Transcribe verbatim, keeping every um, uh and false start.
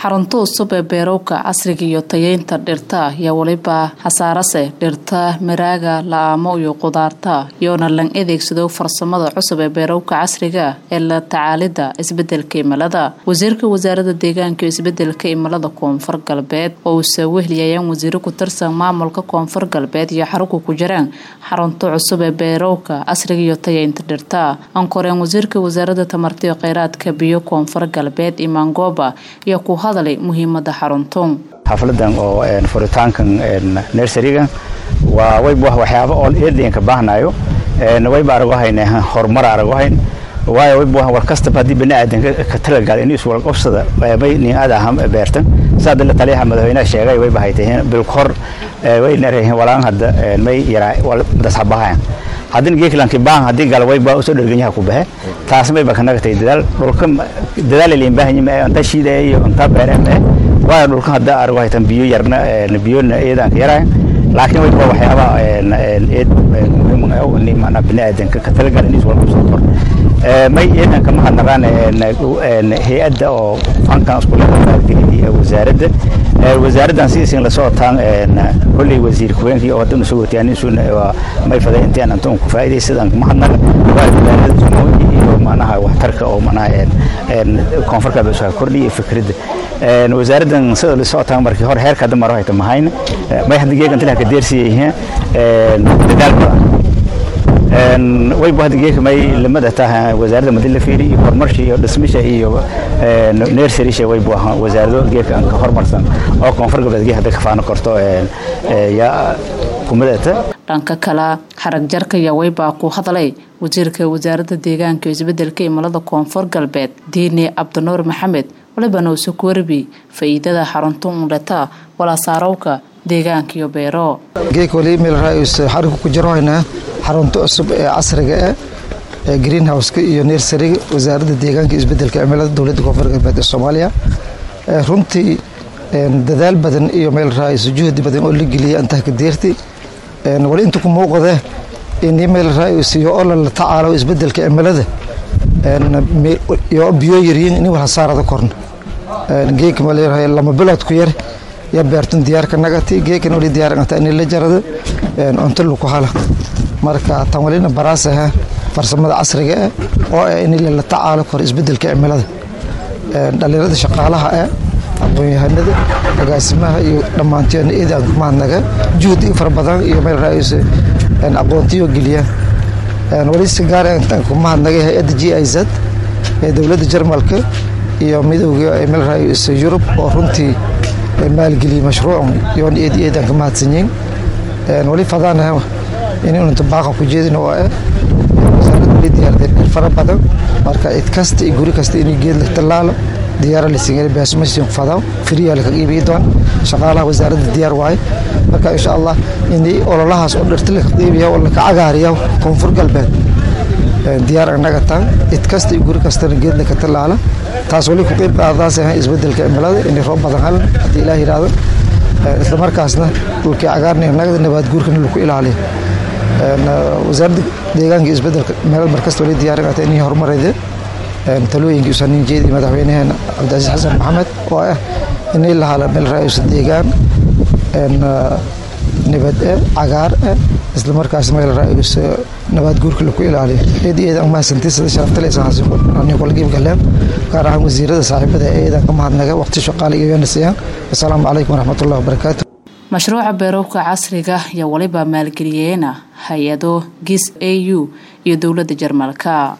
xarunta cusub ee beerowka casriga iyo tayeynta dhirta ayaa waliba xasaarase dhirta miraaga laamo iyo qudaarta iyona lan adeegsado farsamada cusub ee beerowka casriga ee la tacaalida isbedelka cimilada. Wasiirka Wasaaradda Deegaanka iyo Isbedelka Cimilada Koonfur Galbeed oo uu soo weheliyay wasiir ku tirsan maamulka Koonfur Galbeed iyo xarunka ku jiraan xarunta cusub ee beerowka casriga iyo tayeynta dhirta. Ankoreen wasiirka Wasaaradda Tamarta iyo Kheyraadka biyo Koonfur Galbeed Imaan Gooba iyo ku hadalay muhiimada xaruntan. xafladan oo een furitaankan een nursery-ga waa way waxyaabo oo eedinka baahnayo een way baaragahayna horumar aragahayn way way war kasta badii bani'aadanka ka talagal in iswal qabsada way ni aadaham beertan saad la taliyaha madaxweynaha sheegay way baahayteen bil kor way nareeyeen walaan hadda may yaraa wal dasabahaan hadin geeklanki baan hadii gal way baa soo dhalganyaha ku baxe taas may baa kanaga tay dadaal dhulka dadaal leeyin baahan yahay anta shiiday iyo anta beereen waa dhulka hadda argo haytan biyo yarna biyona eedan yaraa laakiin way waxyaaba een eed muhiim ah oo nimaana bani'aadanka ka talagal in iswal qabsado kor may eedan kama hadnaqaan een hay'adda oo fankan isku leedahay wasaaradda wasaaraddan siisin la socotaan een kulli wasiir kuweenkii oo hadda soo watiyaan isuuna may faday intaan antoon ku faa'iideysadaan ma hadnaqa waa iyo macnaha waxtarka oo macnaha een koonfurka baa soo kordhiyay fikradda een wasaaraddan sidoo la socotaan markii hore heerka hadda maro hayta mahayn may hadda geegan tilaa ka deersiyay een dadaal badan een way baad geek may lamada tahay wasaaradda madalla fiiri iyo horumarka iyo dhismaha iyo een nursery way baahan wasaaradda geek aan ka horumarsan oo koonfur galbeed hadda ka faano korto een ya kumadata dhanka kala xarag jarka iyo way baa ku hadalay wasiirka Wasaaradda Deegaanka iyo Isbedelka Cimilada Koonfur Galbeed Diine Abdinoor Maxamed waliba noo soo koorbi faa'iidada xarunta umdata wala saarowka deegaanka iyo beero geek wali meel raayis xarunka ku jirayna xarunta cusub ee casriga ah ee greenhouse-ka iyo nursery Wasaaradda Deegaanka iyo Isbedelka Cimilada Dowladda Koonfur Galbeed ee Soomaaliya runtii dadaal badan iyo meel raayis juhdi badan oo la geliyay inta ka deertay een wali inta ku muuqda in meel raayis iyo oo la tacaalo isbedelka cimilada een iyo biyo yariin in wax saarada korn een geek ma leeyahay lama bilood ku yar ya beertan diyaar ka nagati geek in wali diyaar inta in la jarado een inta lagu hala marka tan walina baraasaha farsamada casriga ah oo in la tacaalo kor isbedelka cimilada een dhalinyarada shaqaalaha ah aqoon-yahanada agaasimaha iyo dhamaanteen iidan maanaga juhdi far badan iyo meel raayis aan aqoontiyo geliya aan wali si gaar ah inta ku maanaga hay'adda G I Z ee dawladda Jarmalka iyo midowga meel raayis Europe oo runtii maalgeli mashruuc iyo iidan ka mahadsanyiin aan wali fadanahay in inta baaqa ku jeedino oo ah wasaaradda diyaarada far badan marka id kasta iyo guri kasta in geed la talaalo diyaar la siiyay baasmashin fadaw firiya la qiibiyo doon shaqaalaha wasaaradda diyaar waay marka insha Allah in ololahaas oo dhirta la qiibiyo oo la ka cagaariyo Koonfur Galbeed diyaar anaga tan id kasta iyo guri kasta geed la ka talaalo taas wali ku qeyb qaadaysa isbedelka cimilada in roob badan hal hadii Ilaahay yiraahdo isla markaasna dhulka cagaarnay anaga nabad guurka lagu ilaaliyo wasaaradda deegaanka iyo isbedelka meel markasta wali diyaar ah in horumarayda talooyinka uu sanin jeediyay madaxweynaha Cabdicasiis Xasan Maxamed oo ah in la helo meel raayis deegaan een nabad cagaar isla markaas meel raayis nabad guurka lagu ilaaliyo eedeeda ma santiisada sharafta leh saxaasiko aniga kala qeyb galeen gaar ahaan wasiirada saaxiibada eedan ka mahadnaga waqti shaqaale iyo nasiyaan assalaamu calaykum waraxmatullaahi wabarakaatuh mashruuca beerowka casriga iyo waliba maalgeliyayna hay'ado G I S A U iyo dowladda Jarmalka.